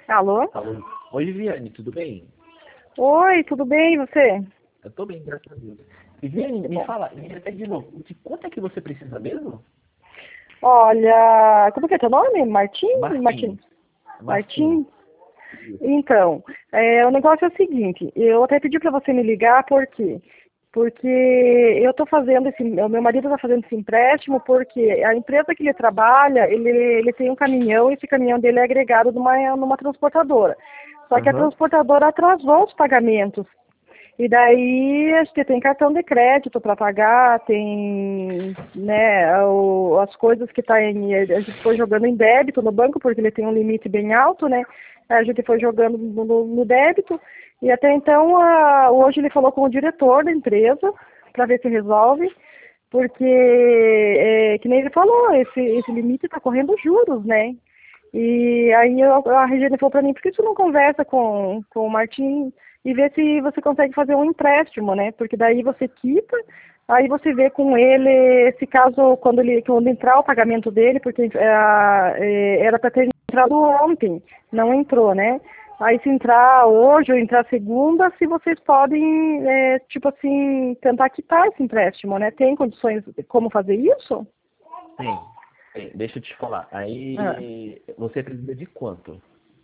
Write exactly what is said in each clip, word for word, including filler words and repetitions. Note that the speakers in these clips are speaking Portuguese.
Alô? Alô. Oi, Viviane, tudo bem? Oi, tudo bem, e você? Eu tô bem, graças a Deus. Viviane, Que me bom. fala, me repete de novo, de quanto é que você precisa mesmo? Olha, como que é teu nome? Martim? Martim. Martins. Martins. Martim? Isso. Então, é, o negócio é o seguinte, eu até pedi para você me ligar, por quê? Porque eu estou fazendo esse, o meu marido está fazendo esse empréstimo porque a empresa que ele trabalha, ele, ele tem um caminhão e esse caminhão dele é agregado numa, numa transportadora. Só que a Aham. transportadora atrasou os pagamentos. E daí, acho que tem cartão de crédito para pagar, tem, né, o- as coisas que tá em, a gente foi jogando em débito no banco, porque ele tem um limite bem alto, né, a gente foi jogando no, no- no débito, e até então, a, hoje ele falou com o diretor da empresa, para ver se resolve, porque, é, que nem ele falou, esse, esse limite está correndo juros, né, e aí eu, a Regina falou para mim, por que você não conversa com, com o Martim e vê se você consegue fazer um empréstimo, né? Porque daí você quita, aí você vê com ele, se caso, quando ele quando entrar o pagamento dele, porque é, é, era para ter entrado ontem, não entrou, né? Aí se entrar hoje ou entrar segunda, se vocês podem, é, tipo assim, tentar quitar esse empréstimo, né? Tem condições de como fazer isso? Tem. Tem. Deixa eu te falar. Ah. Aí, você precisa de quanto?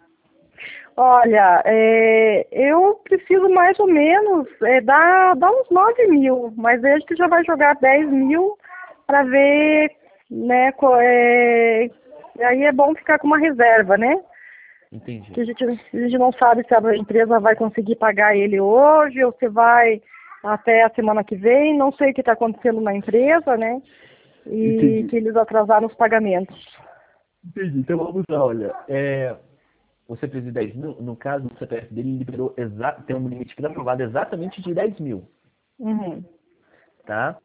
Olha, é, eu preciso mais ou menos é, dar, dar uns nove mil, mas aí a gente já vai jogar dez mil para ver, né? co- é, aí é bom ficar com uma reserva, né? Entendi. Que a gente, a gente não sabe se a empresa vai conseguir pagar ele hoje ou se vai até a semana que vem. Não sei o que está acontecendo na empresa, né? E Entendi. que eles atrasaram os pagamentos. Entendi. Então vamos lá, olha. É, você precisa de dez mil, no caso, o C P F dele liberou exa tem um limite aprovado exatamente de dez mil, Uhum, tá?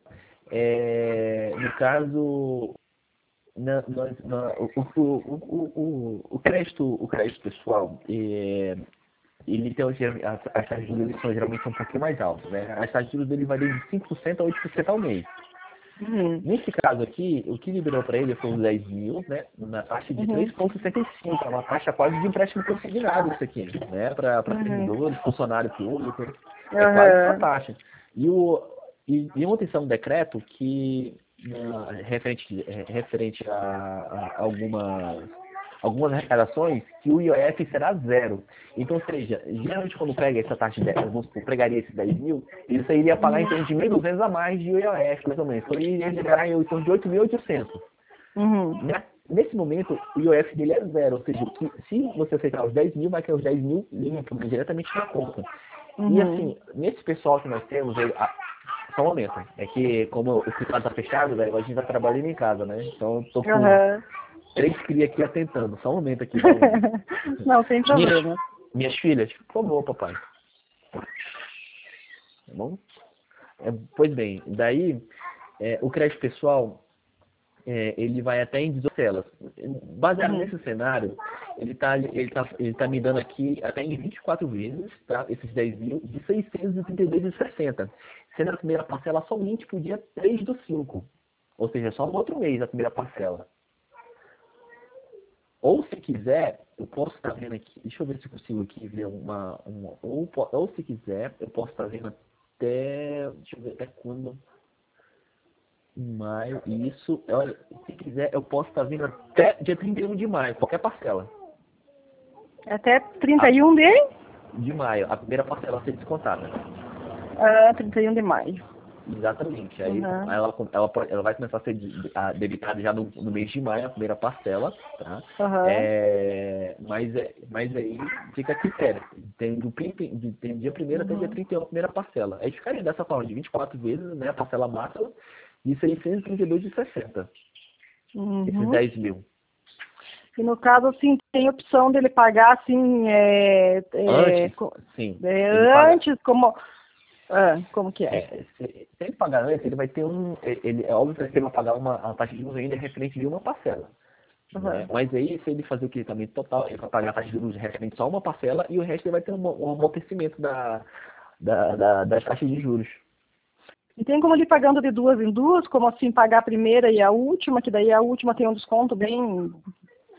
É, no caso, na, nós- na- o, o, o, o, o crédito, o crédito pessoal, é, ele tem, hoje- as, as taxas de juros são geralmente um pouquinho mais altas, né? As taxas de juros dele variam de cinco por cento a oito por cento ao mês. uhum, Nesse caso aqui, o que liberou para ele foi os dez mil, né? Na taxa de três uhum, vírgula sessenta e cinco, é uma taxa quase de empréstimo consignado isso aqui, né? Para uhum, servidores, funcionário público, é quase essa aham, taxa. E, o, e, e ontem saiu um decreto que, na- referente, é, referente a, a algumas algumas arrecadações que o I O F será zero. Então, ou seja, geralmente quando pega essa taxa de dez, vamos supor, pregaria esses dez mil, ele só iria pagar em uhum, torno de mil e duzentos a mais de I O F, mais ou menos. Então ele iria liberar em torno de oito mil e oitocentos. uhum. Na- Nesse momento, o I O F dele é zero, ou seja, que se você aceitar os dez mil, vai cair os dez mil limpo, diretamente na conta. E Uhum. assim, nesse pessoal que nós temos, ele- a- só um momento, é que como o escritório está fechado, velho, a gente está trabalhando em casa, né? Então eu tô com Aham. três crias aqui atentando. Só um momento aqui, só um momento. Não, sem Minhas, problema. minhas filhas, por favor, papai. Tá bom? É, pois bem, daí é, o crédito pessoal é, ele vai até em dezoito celas. Baseado Uhum. nesse cenário, ele está ele tá, ele tá me dando aqui até em vinte e quatro vezes, tá? Esses dez mil, de seiscentos e trinta e dois vírgula sessenta. Sendo a primeira parcela somente para o dia três do cinco. Ou seja, só no outro mês a primeira parcela. Ou se quiser, eu posso estar vendo aqui, deixa eu ver se eu consigo aqui ver uma, uma ou, po- ou se quiser, eu posso estar vendo até, deixa eu ver até quando, em maio, e isso, olha, se quiser, eu posso estar vendo até dia trinta e um de maio, qualquer parcela. Até trinta A, e um de? de maio, a primeira parcela a ser descontada. Ah, trinta e um de maio. Exatamente. Aí Uhum. ela, ela, pode- ela vai começar a ser de- a- debitada já no, no mês de maio, a primeira parcela, tá? Aham. É, mas, é, mas aí fica a critério. Tem do, prim- de- tem dia primeiro até dia Uhum. trinta e um a primeira parcela. Aí ficaria dessa forma, de vinte e quatro vezes, né, a parcela máxima, de seiscentos e trinta e dois e sessenta. Esses Uhum. dez mil. E no caso, assim, tem opção dele pagar, assim, é, é, Antes, co- sim, é, ele paga. antes, como, ah, como que é? É, se, se ele pagar antes, ele vai ter um. Ele, é óbvio que ele vai pagar uma, a taxa de juros ainda referente de uma parcela. Né? Uhum. Mas aí, se ele fazer o quitamento total, ele vai pagar a taxa de juros referente só uma parcela e o resto ele vai ter um, um amortecimento da, da, da, das taxas de juros. E tem como ele ir pagando de duas em duas, como assim, pagar a primeira e a última, que daí a última tem um desconto bem,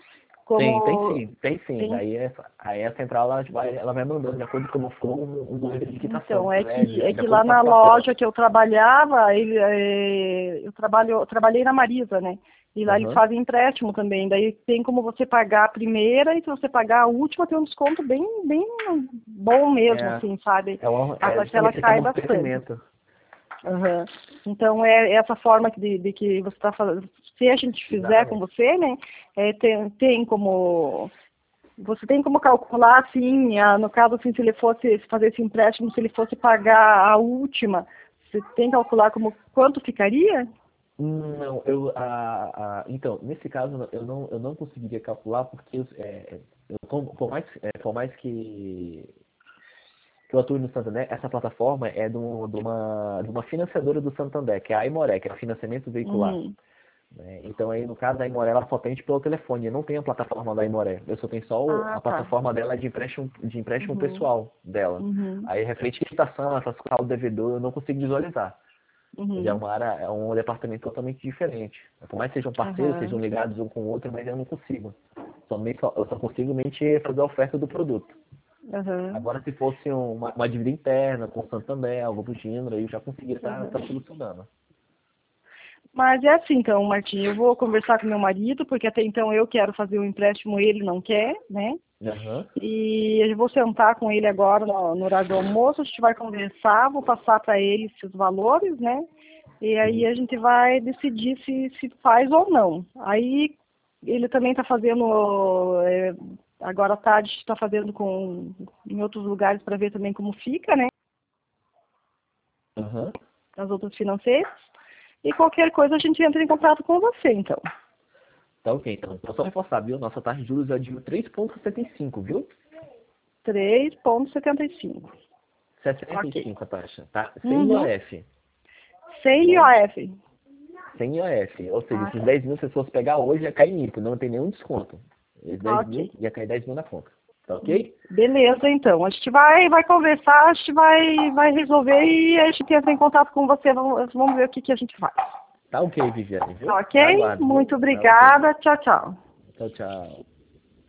Tem, tem como... sim, tem sim. Tem... Daí essa, aí a central ela vai, ela vai mandando de acordo com como for um, um número de quitação, Então, é né? que, De, é de que acordo lá com as na parcelas. loja que eu trabalhava, ele, é, eu, trabalho, eu trabalhei na Marisa, né? E lá eles Aham. fazem empréstimo também. Daí tem como você pagar a primeira e se você pagar a última, tem um desconto bem, bem bom mesmo, É, assim, sabe? é, uma, A é parcela justamente esse cai bastante. amortecimento. Aham. Então, é essa forma de, de que você está fazendo. Se a gente fizer com Exatamente. você, né? É, tem, tem como. Você tem como calcular, assim, a, no caso, assim, se ele fosse fazer esse empréstimo, se ele fosse pagar a última, você tem que calcular como quanto ficaria? Não, eu, a, a, então, nesse caso, eu não, eu não conseguiria calcular porque é, eu, por, por mais, é, por mais que, que eu atue no Santander, essa plataforma é de, um- de uma, de uma financiadora do Santander, que é a Aimoré, que é o financiamento veicular. Uhum. Né? Então, aí, no caso da Aimoré, ela só atende pelo telefone, eu não tenho a plataforma da Aimoré, eu só tenho só o- Ah, a tá. plataforma dela de empréstimo, de empréstimo Uhum. pessoal dela. Uhum. Aí, referente à quitação, essas coisas do devedor, eu não consigo visualizar. Já é Uhum. uma área, é um departamento totalmente diferente. Por mais que sejam parceiros, sejam Aham. ligados um com o outro, mas eu não consigo. Somente, só- eu só consigo mente fazer a oferta do produto. Aham. Agora, se fosse uma, uma dívida interna, com o Santander, algo do gênero, aí eu já conseguiria estar Aham. solucionando. Mas é assim, então, Martim, eu vou conversar com meu marido, porque até então eu quero fazer o empréstimo, ele não quer, né? Aham. E eu vou sentar com ele agora no, no horário do almoço, a gente vai conversar, vou passar para ele esses valores, né? E aí Sim. a gente vai decidir se, se faz ou não. Aí ele também está fazendo, é, agora à tarde está fazendo com, em outros lugares para ver também como fica, né? Aham. As outras financeiras. E qualquer coisa a gente entra em contato com você, então. Tá ok, então. Então, só reforçar, viu? Nossa taxa de juros é de três vírgula setenta e cinco, viu? três vírgula setenta e cinco. setenta e Ok. cinco a taxa, tá? Sem Uhum. I O F, tá Sem bom? I O F. Sem I O F. Ou seja, Ah, esses tá. dez mil, se fosse pegar hoje, ia cair limpo, não tem nenhum desconto. Esses dez Ok. mil, ia cair dez mil na conta. Tá ok? Beleza, então. A gente vai, vai conversar, a gente vai, vai resolver e a gente entra em contato com você. Vamos, vamos ver o que, que a gente faz. Tá ok, Viviane, viu? Ok? Na aguardo, viu? Muito Tá ok. obrigada. Tchau, tchau. Tchau, tchau.